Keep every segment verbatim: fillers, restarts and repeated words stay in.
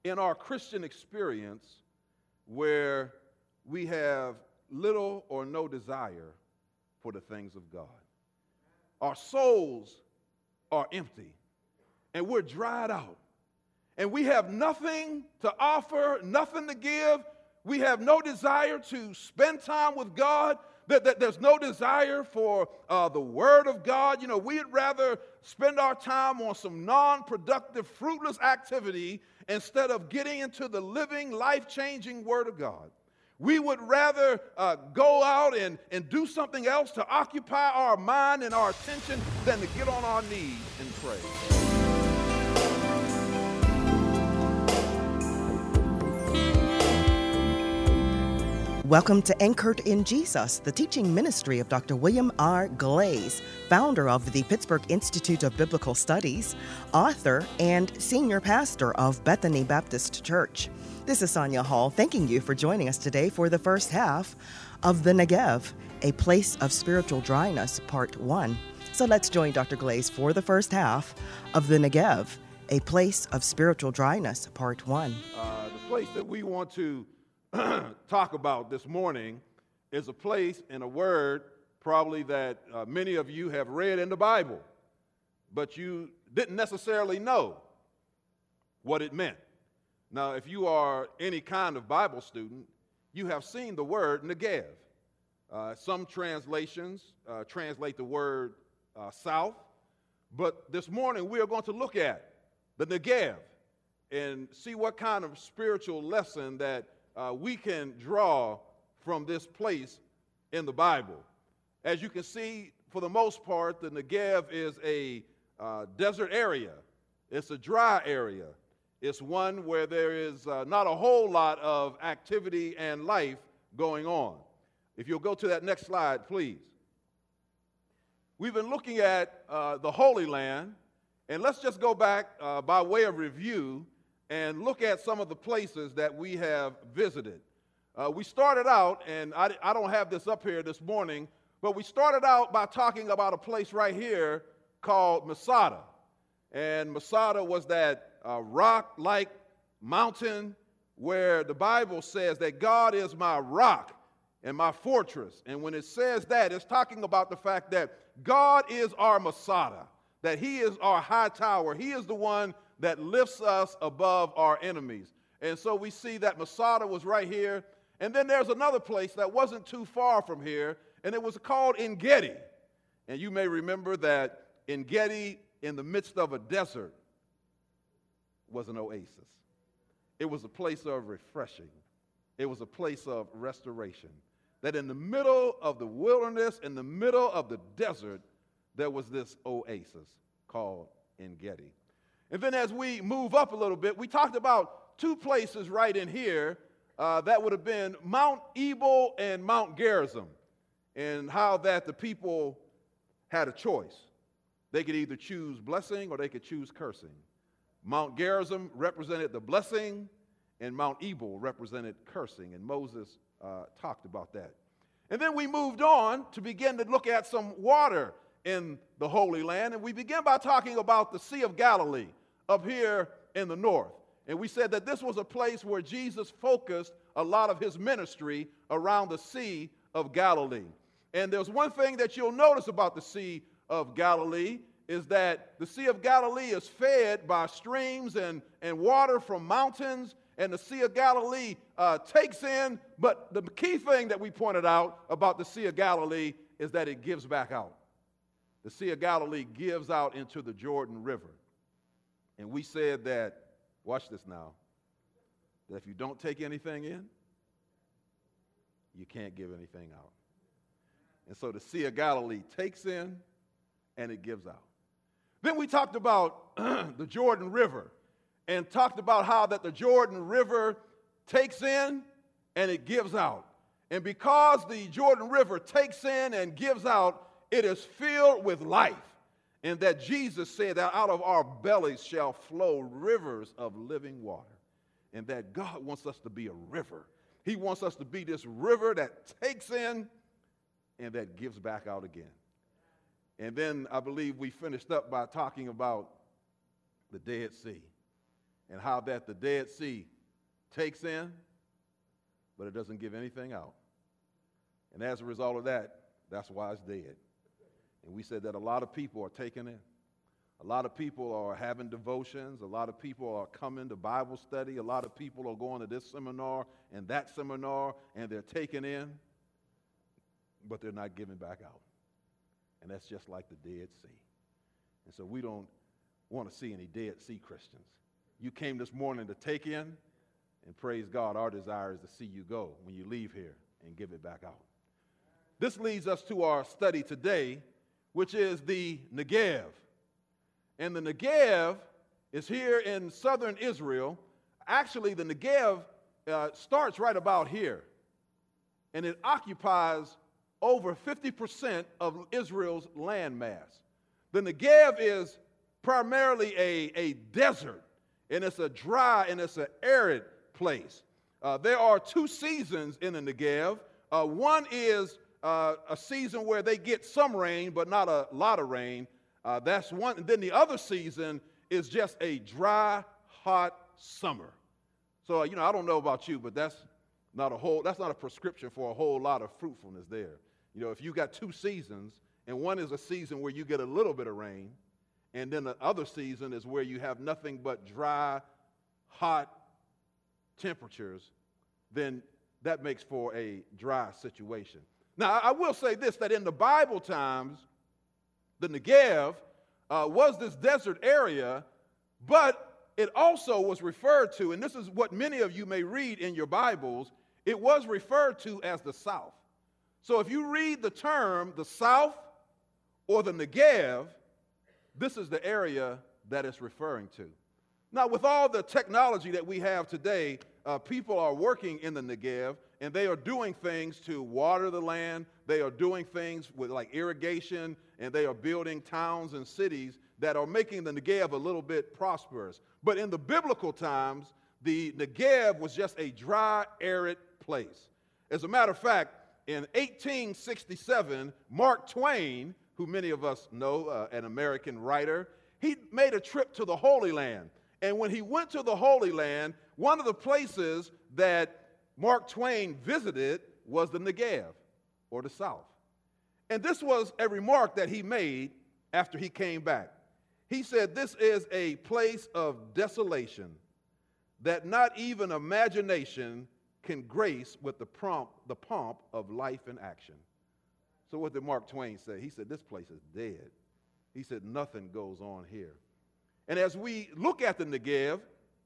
in our Christian experience where we have little or no desire for the things of God. Our souls are empty, and we're dried out, and we have nothing to offer, nothing to give. We have no desire to spend time with God. That, that there's no desire for uh, the Word of God. You know, we'd rather spend our time on some non-productive, fruitless activity instead of getting into the living, life-changing Word of God. We would rather uh, go out and, and do something else to occupy our mind and our attention than to get on our knees and pray. Welcome to Anchored in Jesus, the teaching ministry of Doctor William R. Glaze, founder of the Pittsburgh Institute of Biblical Studies, author, and senior pastor of Bethany Baptist Church. This is Sonia Hall, thanking you for joining us today for the first half of The Negev, A Place of Spiritual Dryness, Part one. So let's join Doctor Glaze for the first half of The Negev, A Place of Spiritual Dryness, Part one. Uh, the place that we want to talk about this morning is a place and a word probably that uh, many of you have read in the Bible, but you didn't necessarily know what it meant. Now, if you are any kind of Bible student, you have seen the word Negev. Uh, some translations uh, translate the word uh, south, but this morning we are going to look at the Negev and see what kind of spiritual lesson that Uh, we can draw from this place in the Bible. As you can see, for the most part, the Negev is a uh, desert area. It's a dry area. It's one where there is uh, not a whole lot of activity and life going on. If you'll go to that next slide, please. We've been looking at uh, the Holy Land, and let's just go back uh, by way of review and look at some of the places that we have visited. Uh, we started out, and I, I don't have this up here this morning, but we started out by talking about a place right here called Masada. And Masada was that uh, rock-like mountain where the Bible says that God is my rock and my fortress. And when it says that, it's talking about the fact that God is our Masada, that he is our high tower. He is the one that lifts us above our enemies. And so we see that Masada was right here. And then there's another place that wasn't too far from here, and it was called En Gedi. And you may remember that En Gedi, in the midst of a desert, was an oasis. It was a place of refreshing. It was a place of restoration. That in the middle of the wilderness, in the middle of the desert, there was this oasis called En Gedi. And then as we move up a little bit, we talked about two places right in here uh, that would have been Mount Ebal and Mount Gerizim, and how that the people had a choice. They could either choose blessing or they could choose cursing. Mount Gerizim represented the blessing, and Mount Ebal represented cursing, and Moses uh, talked about that. And then we moved on to begin to look at some water in the Holy Land, and we began by talking about the Sea of Galilee up here in the north. And we said that this was a place where Jesus focused a lot of his ministry around the Sea of Galilee. And there's one thing that you'll notice about the Sea of Galilee is that the Sea of Galilee is fed by streams and, and water from mountains, and the Sea of Galilee uh, takes in, but the key thing that we pointed out about the Sea of Galilee is that it gives back out. The Sea of Galilee gives out into the Jordan River. And we said that, watch this now, that if you don't take anything in, you can't give anything out. And so the Sea of Galilee takes in and it gives out. Then we talked about the Jordan River and talked about how that the Jordan River takes in and it gives out. And because the Jordan River takes in and gives out, it is filled with life. And that Jesus said that out of our bellies shall flow rivers of living water. And that God wants us to be a river. He wants us to be this river that takes in and that gives back out again. And then I believe we finished up by talking about the Dead Sea and how that the Dead Sea takes in, but it doesn't give anything out. And as a result of that, that's why it's dead. And we said that a lot of people are taking in. A lot of people are having devotions. A lot of people are coming to Bible study. A lot of people are going to this seminar and that seminar, and they're taking in, but they're not giving back out. And that's just like the Dead Sea. And so we don't want to see any Dead Sea Christians. You came this morning to take in, and praise God, our desire is to see you go when you leave here and give it back out. This leads us to our study today, which is the Negev. And the Negev is here in southern Israel. Actually, the Negev uh, starts right about here, and it occupies over fifty percent of Israel's land mass. The Negev is primarily a, a desert, and it's a dry and it's an arid place. Uh, there are two seasons in the Negev. Uh, one is uh, a season where they get some rain, but not a lot of rain. Uh, that's one. And then the other season is just a dry, hot summer. So, you know, I don't know about you, but that's not a whole, that's not a prescription for a whole lot of fruitfulness there. You know, if you got two seasons, and one is a season where you get a little bit of rain, and then the other season is where you have nothing but dry, hot temperatures, then that makes for a dry situation. Now, I will say this, that in the Bible times, the Negev uh, was this desert area, but it also was referred to, and this is what many of you may read in your Bibles, it was referred to as the South. So if you read the term the South or the Negev, this is the area that it's referring to. Now, with all the technology that we have today, uh, people are working in the Negev, and they are doing things to water the land. They are doing things with like irrigation, and they are building towns and cities that are making the Negev a little bit prosperous. But in the biblical times, the Negev was just a dry, arid place. As a matter of fact, in eighteen sixty-seven, Mark Twain, who many of us know, uh, an American writer, he made a trip to the Holy Land. And when he went to the Holy Land, one of the places that Mark Twain visited was the Negev, or the South. And this was a remark that he made after he came back. He said, "This is a place of desolation that not even imagination can grace with the, prompt, the pomp of life and action." So what did Mark Twain say? He said, this place is dead. He said, nothing goes on here. And as we look at the Negev,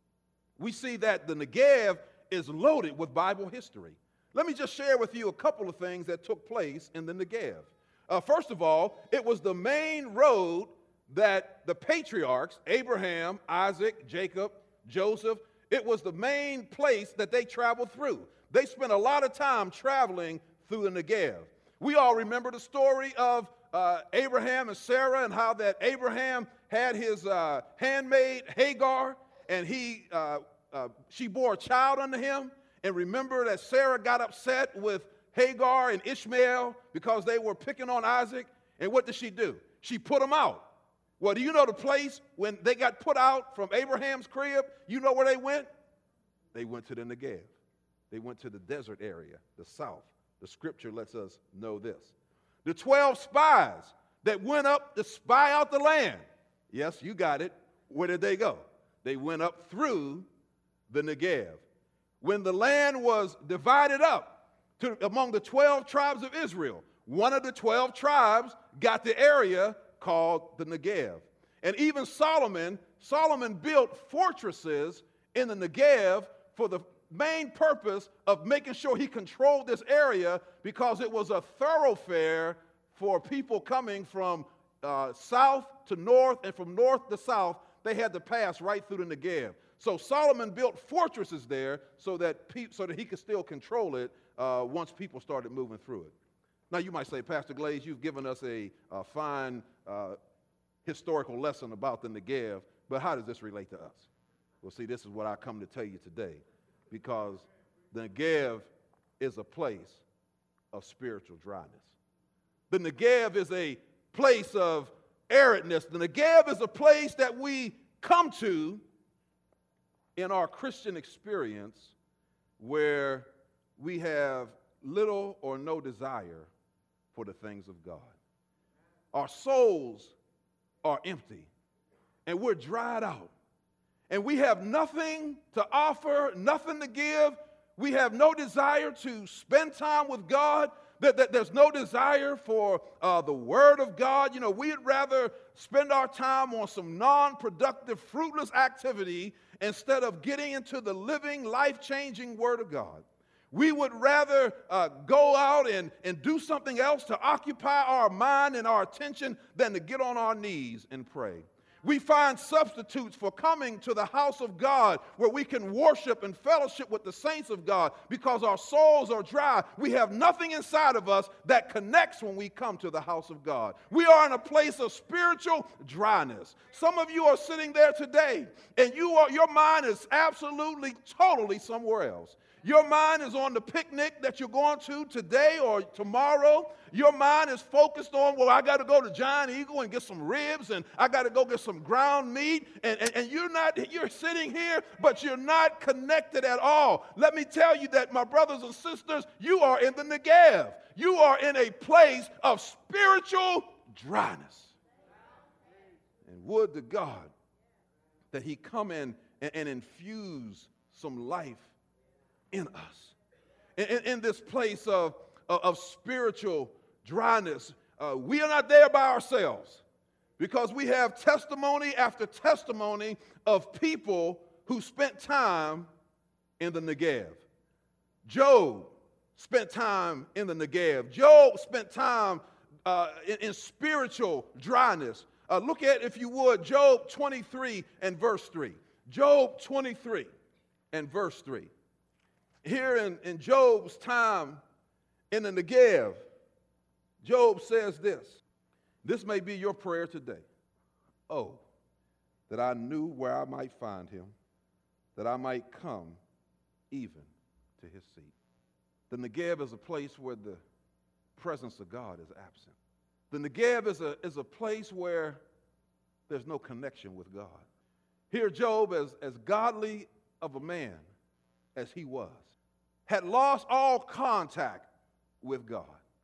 we see that the Negev is loaded with Bible history. Let me just share with you a couple of things that took place in the Negev. Uh, first of all, it was the main road that the patriarchs, Abraham, Isaac, Jacob, Joseph, it was the main place that they traveled through. They spent a lot of time traveling through the Negev. We all remember the story of uh, Abraham and Sarah, and how that Abraham had his uh, handmaid Hagar, and he, uh, uh, she bore a child unto him. And remember that Sarah got upset with Hagar and Ishmael because they were picking on Isaac. And what did she do? She put them out. Well, do you know the place when they got put out from Abraham's crib? You know where they went? They went to the Negev. They went to the desert area, the south. The scripture lets us know this. The twelve spies that went up to spy out the land. Yes, you got it. Where did they go? They went up through the Negev. When the land was divided up to, among the twelve tribes of Israel, one of the twelve tribes got the area called the Negev. And even Solomon, Solomon built fortresses in the Negev for the main purpose of making sure he controlled this area, because it was a thoroughfare for people coming from uh, south to north and from north to south. They had to pass right through the Negev. So Solomon built fortresses there so that, pe- so that he could still control it uh, once people started moving through it. Now you might say, Pastor Glaze, you've given us a, a fine uh, historical lesson about the Negev, but how does this relate to us? Well, see, this is what I come to tell you today, because the Negev is a place of spiritual dryness. The Negev is a place of aridness. The Negev is a place that we come to in our Christian experience where we have little or no desire for the things of God. Our souls are empty, and we're dried out, and we have nothing to offer, nothing to give. We have no desire to spend time with God. That, that there's no desire for uh, the Word of God. You know, we'd rather spend our time on some non-productive, fruitless activity instead of getting into the living, life-changing Word of God. We would rather uh, go out and, and do something else to occupy our mind and our attention than to get on our knees and pray. We find substitutes for coming to the house of God where we can worship and fellowship with the saints of God because our souls are dry. We have nothing inside of us that connects when we come to the house of God. We are in a place of spiritual dryness. Some of you are sitting there today and you are, your mind is absolutely, totally somewhere else. Your mind is on the picnic that you're going to today or tomorrow. Your mind is focused on, well, I got to go to Giant Eagle and get some ribs, and I got to go get some ground meat. And, and, and you're not, you're sitting here, but you're not connected at all. Let me tell you that, my brothers and sisters, you are in the Negev. You are in a place of spiritual dryness. And would to God that he come in and, and infuse some life in us. In, in, in this place of, of, of spiritual dryness, uh, we are not there by ourselves because we have testimony after testimony of people who spent time in the Negev. Job spent time in the Negev. Job spent time uh, in, in spiritual dryness. Uh, look at, if you would, Job twenty-three and verse three. Job twenty-three and verse three. Here in, in Job's time in the Negev, Job says this. This may be your prayer today. Oh, that I knew where I might find him, that I might come even to his seat. The Negev is a place where the presence of God is absent. The Negev is a, is a place where there's no connection with God. Here Job, as, as godly of a man as he was, had lost all contact with God.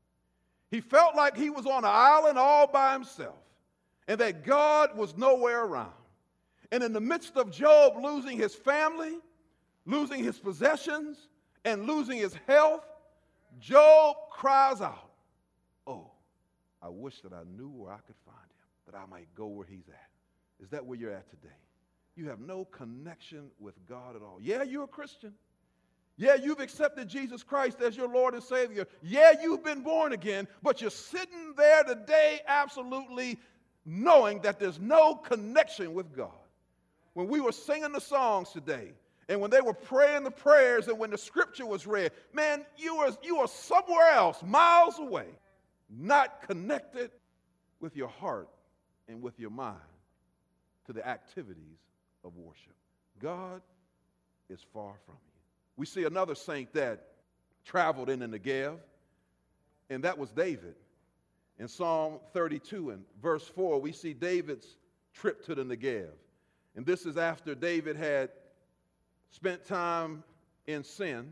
He felt like he was on an island all by himself and that God was nowhere around. And in the midst of Job losing his family, losing his possessions, and losing his health, Job cries out, oh, I wish that I knew where I could find him, that I might go where he's at. Is that where you're at today? You have no connection with God at all. Yeah, you're a Christian. Yeah, you've accepted Jesus Christ as your Lord and Savior. Yeah, you've been born again, but you're sitting there today absolutely knowing that there's no connection with God. When we were singing the songs today, and when they were praying the prayers, and when the scripture was read, man, you were, you were somewhere else, miles away, not connected with your heart and with your mind to the activities of worship. God is far from you. We see another saint that traveled in the Negev, and that was David. In Psalm thirty-two and verse four, we see David's trip to the Negev. And this is after David had spent time in sin.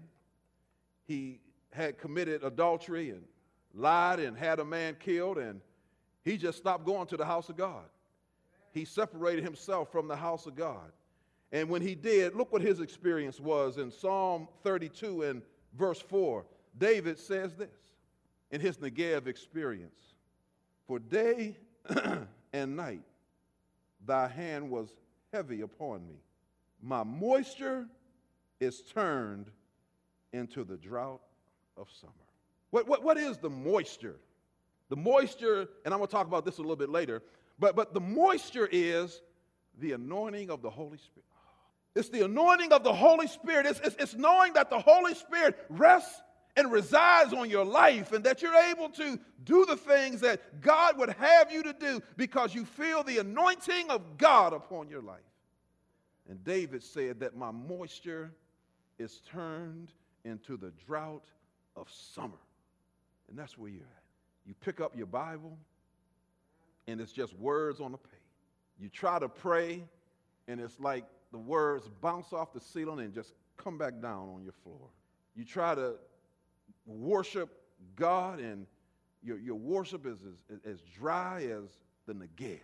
He had committed adultery and lied and had a man killed, and he just stopped going to the house of God. He separated himself from the house of God. And when he did, look what his experience was. In Psalm thirty-two and verse four, David says this in his Negev experience. For day and night thy hand was heavy upon me. My moisture is turned into the drought of summer. What, what, what is the moisture? The moisture, and I'm going to talk about this a little bit later, but, but the moisture is the anointing of the Holy Spirit. It's the anointing of the Holy Spirit. It's, it's, it's knowing that the Holy Spirit rests and resides on your life and that you're able to do the things that God would have you to do because you feel the anointing of God upon your life. And David said that my moisture is turned into the drought of summer. And that's where you're at. You pick up your Bible, and it's just words on the page. You try to pray, and it's like the words bounce off the ceiling and just come back down on your floor. You try to worship God, and your, your worship is as, as dry as the Negev.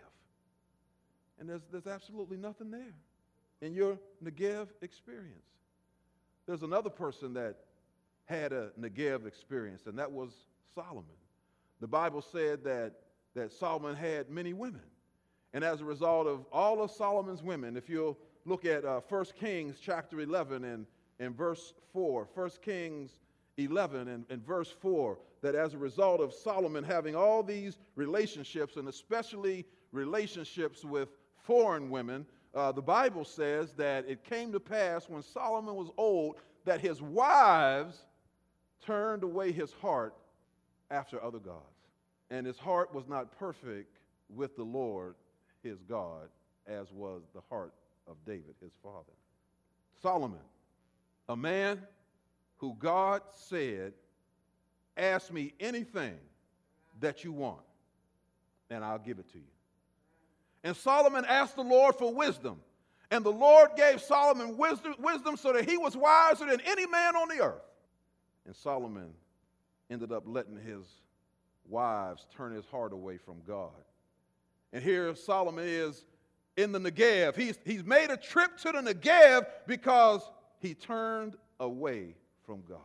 And there's, there's absolutely nothing there in your Negev experience. There's another person that had a Negev experience, and that was Solomon. The Bible said that, that Solomon had many women. And as a result of all of Solomon's women, if you'll look at uh, First Kings chapter eleven and, and verse four, First Kings eleven and, and verse four, that as a result of Solomon having all these relationships, and especially relationships with foreign women, uh, the Bible says that it came to pass when Solomon was old that his wives turned away his heart after other gods. And his heart was not perfect with the Lord his God, as was the heart of David, his father. Solomon, a man who God said, ask me anything that you want, and I'll give it to you. And Solomon asked the Lord for wisdom, and the Lord gave Solomon wisdom, wisdom so that he was wiser than any man on the earth. And Solomon ended up letting his wives turn his heart away from God. And here Solomon is in the Negev. He's, he's made a trip to the Negev because he turned away from God.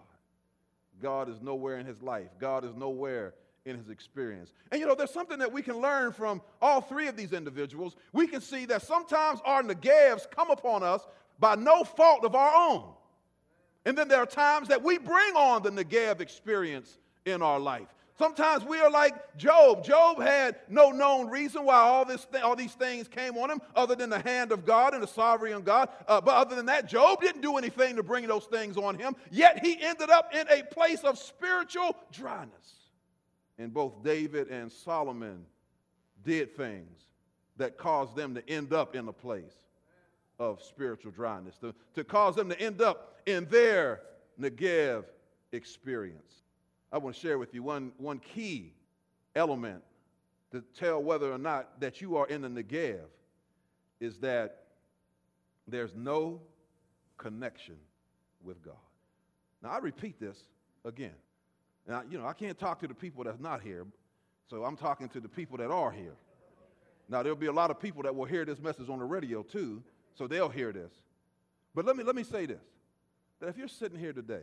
God is nowhere in his life. God is nowhere in his experience. And you know, there's something that we can learn from all three of these individuals. We can see that sometimes our Negevs come upon us by no fault of our own. And then there are times that we bring on the Negev experience in our life. Sometimes we are like Job. Job had no known reason why all, this th- all these things came on him other than the hand of God and the sovereignty of God. Uh, but other than that, Job didn't do anything to bring those things on him. Yet he ended up in a place of spiritual dryness. And both David and Solomon did things that caused them to end up in a place of spiritual dryness, to, to cause them to end up in their Negev experience. I want to share with you one, one key element to tell whether or not that you are in the Negev is that there's no connection with God. Now, I repeat this again. Now, you know, I can't talk to the people that's not here, so I'm talking to the people that are here. Now, there'll be a lot of people that will hear this message on the radio too, so they'll hear this. But let me, let me say this, that if you're sitting here today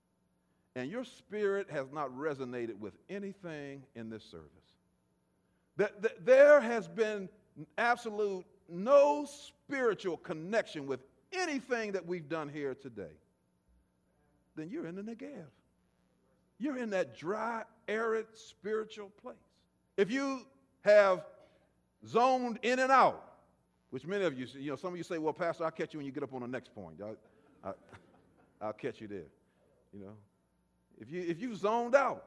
and your spirit has not resonated with anything in this service, that, that there has been absolute no spiritual connection with anything that we've done here today, then you're in the Negev. You're in that dry, arid spiritual place. If you have zoned in and out, which many of you, you know, some of you say, well, Pastor, I'll catch you when you get up on the next point. I, I, I'll catch you there, you know. If you if you zoned out,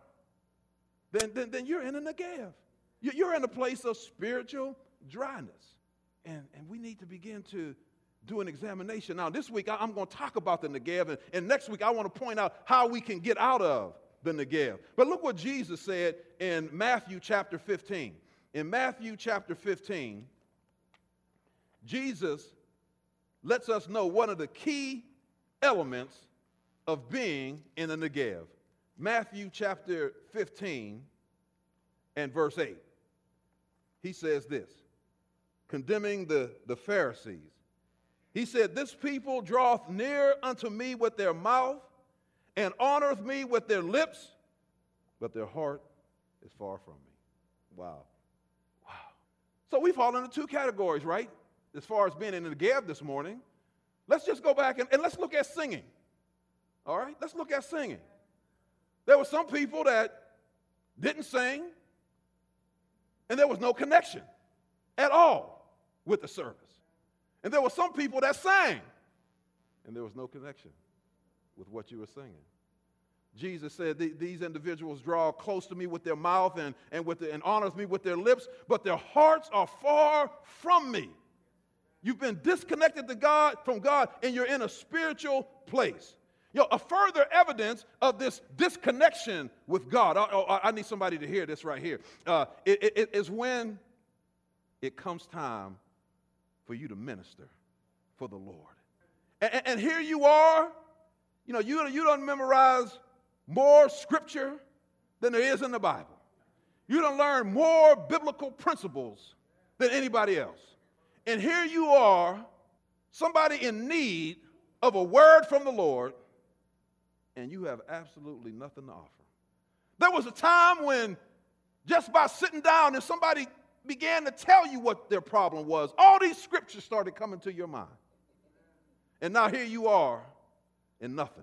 then, then, then you're in a Negev. You're in a place of spiritual dryness. And, and we need to begin to do an examination. Now, this week, I'm going to talk about the Negev, and, and next week, I want to point out how we can get out of the Negev. But look what Jesus said in Matthew chapter fifteen. In Matthew chapter fifteen, Jesus lets us know one of the key elements of being in the Negev. Matthew chapter fifteen and verse eight. He says this, condemning the, the Pharisees. He said, this people draweth near unto me with their mouth and honoreth me with their lips, but their heart is far from me. Wow. Wow. So we fall into two categories, right? As far as being in the Negev this morning. Let's just go back and, and let's look at singing. All right? Let's look at singing. There were some people that didn't sing, and there was no connection at all with the service. And there were some people that sang, and there was no connection with what you were singing. Jesus said, these individuals draw close to me with their mouth and, and, with the, and honors me with their lips, but their hearts are far from me. You've been disconnected to God, from God, and you're in a spiritual place. You know, a further evidence of this disconnection with God, I, I, I need somebody to hear this right here, uh, it, it, it is when it comes time for you to minister for the Lord. And, and here you are, you know, you, you don't memorize more scripture than there is in the Bible. You don't learn more biblical principles than anybody else. And here you are, somebody in need of a word from the Lord, and you have absolutely nothing to offer. There was a time when just by sitting down and somebody began to tell you what their problem was, all these scriptures started coming to your mind. And now here you are in nothing.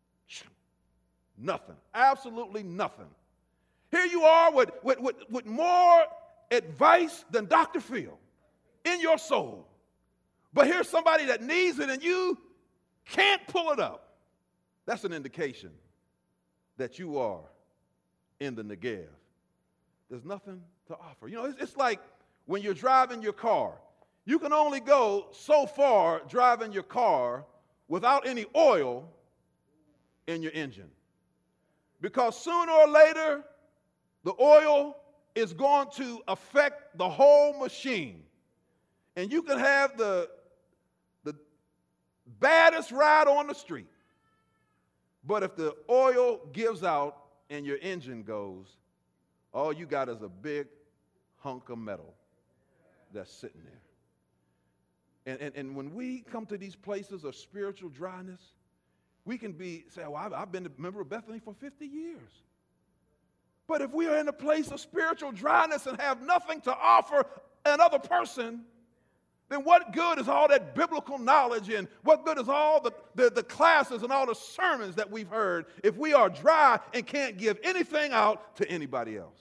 Nothing. Absolutely nothing. Here you are with, with, with, with more advice than Doctor Phil in your soul. But here's somebody that needs it and you can't pull it up. That's an indication that you are in the Negev. There's nothing to offer. You know, it's, it's like when you're driving your car. You can only go so far driving your car without any oil in your engine. Because sooner or later, the oil is going to affect the whole machine. And you can have the, the baddest ride on the street. But if the oil gives out and your engine goes, all you got is a big hunk of metal that's sitting there. And, and, and when we come to these places of spiritual dryness, we can be, say, well, I've, I've been a member of Bethany for fifty years. But if we are in a place of spiritual dryness and have nothing to offer another person, then what good is all that biblical knowledge and what good is all the, the, the classes and all the sermons that we've heard if we are dry and can't give anything out to anybody else?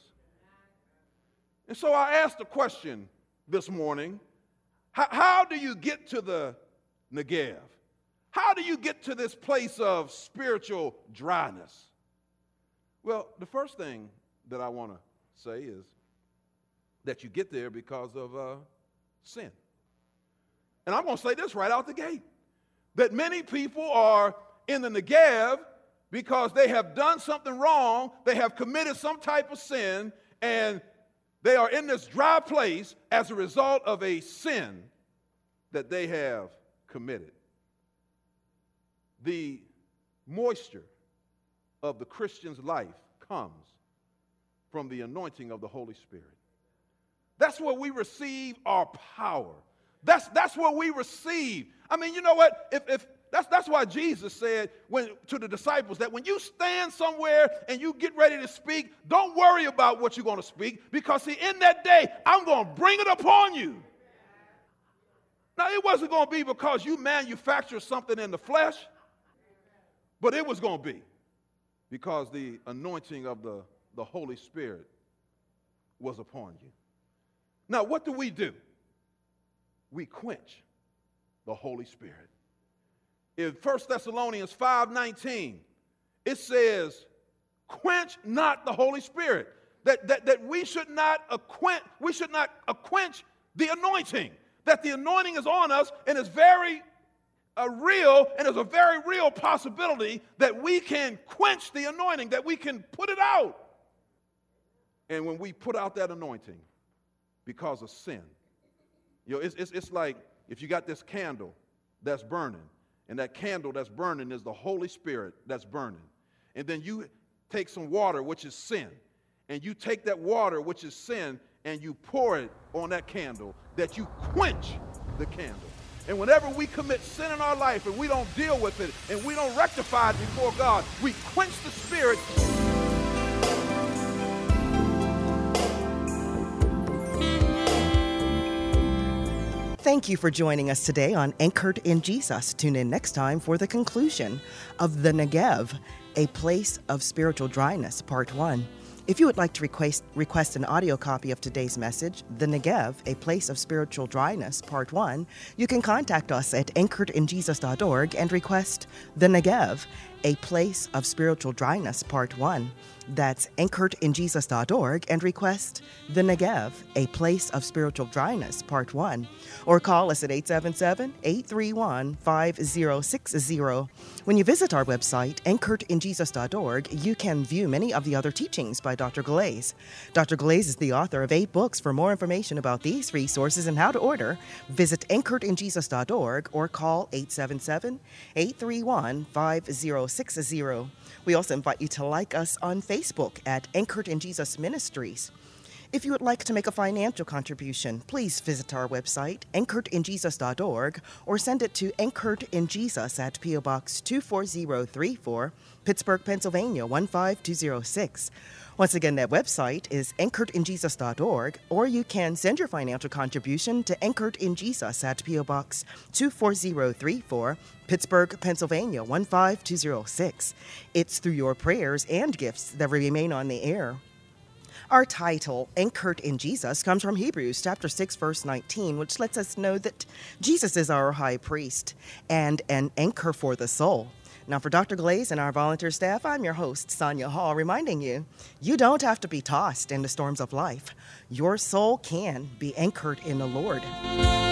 And so I asked the question this morning, how, how do you get to the Negev? How do you get to this place of spiritual dryness? Well, the first thing that I want to say is that you get there because of uh, sin. And I'm going to say this right out the gate, that many people are in the Negev because they have done something wrong, they have committed some type of sin, and they are in this dry place as a result of a sin that they have committed. The moisture of the Christian's life comes from the anointing of the Holy Spirit. That's where we receive our power. That's, that's where we receive. I mean, you know what? If, if that's, that's why Jesus said when, to the disciples that when you stand somewhere and you get ready to speak, don't worry about what you're going to speak because, see, in that day, I'm going to bring it upon you. Now, it wasn't going to be because you manufactured something in the flesh, but it was going to be because the anointing of the, the Holy Spirit was upon you. Now, what do we do? We quench the Holy Spirit. In First Thessalonians five nineteen, it says, quench not the Holy Spirit. That, that, that we should not quench, we should not quench the anointing. That the anointing is on us and is very uh, real, and there's a very real possibility that we can quench the anointing, that we can put it out. And when we put out that anointing because of sin, you know, it's, it's, it's like if you got this candle that's burning, and that candle that's burning is the Holy Spirit that's burning. And then you take some water, which is sin, and you take that water, which is sin, and you pour it on that candle, that you quench the candle. And whenever we commit sin in our life and we don't deal with it and we don't rectify it before God, we quench the Spirit. Thank you for joining us today on Anchored in Jesus. Tune in next time for the conclusion of The Negev, A Place of Spiritual Dryness, Part one. If you would like to request, request an audio copy of today's message, The Negev, A Place of Spiritual Dryness, Part one, you can contact us at anchored in jesus dot org and request The Negev, A Place of Spiritual Dryness, Part one. That's anchored in jesus dot org and request The Negev, A Place of Spiritual Dryness, Part one. Or call us at eight seven seven, eight three one, five zero six zero. When you visit our website, anchored in jesus dot org, you can view many of the other teachings by Doctor Glaze. Doctor Glaze is the author of eight books. For more information about these resources and how to order, visit anchored in jesus dot org or call eight seven seven, eight three one, five zero six zero. We also invite you to like us on Facebook at Anchored in Jesus Ministries. If you would like to make a financial contribution, please visit our website, anchored in jesus dot org, or send it to Anchored in Jesus at P O Box two four zero three four, Pittsburgh, Pennsylvania one five two zero six. Once again, that website is anchored in jesus dot org, or you can send your financial contribution to Anchored in Jesus at P O Box two four zero three four, Pittsburgh, Pennsylvania one five two zero six. It's through your prayers and gifts that we remain on the air. Our title, Anchored in Jesus, comes from Hebrews chapter six, verse nineteen, which lets us know that Jesus is our high priest and an anchor for the soul. Now, for Doctor Glaze and our volunteer staff, I'm your host, Sonia Hall, reminding you, you don't have to be tossed in the storms of life. Your soul can be anchored in the Lord.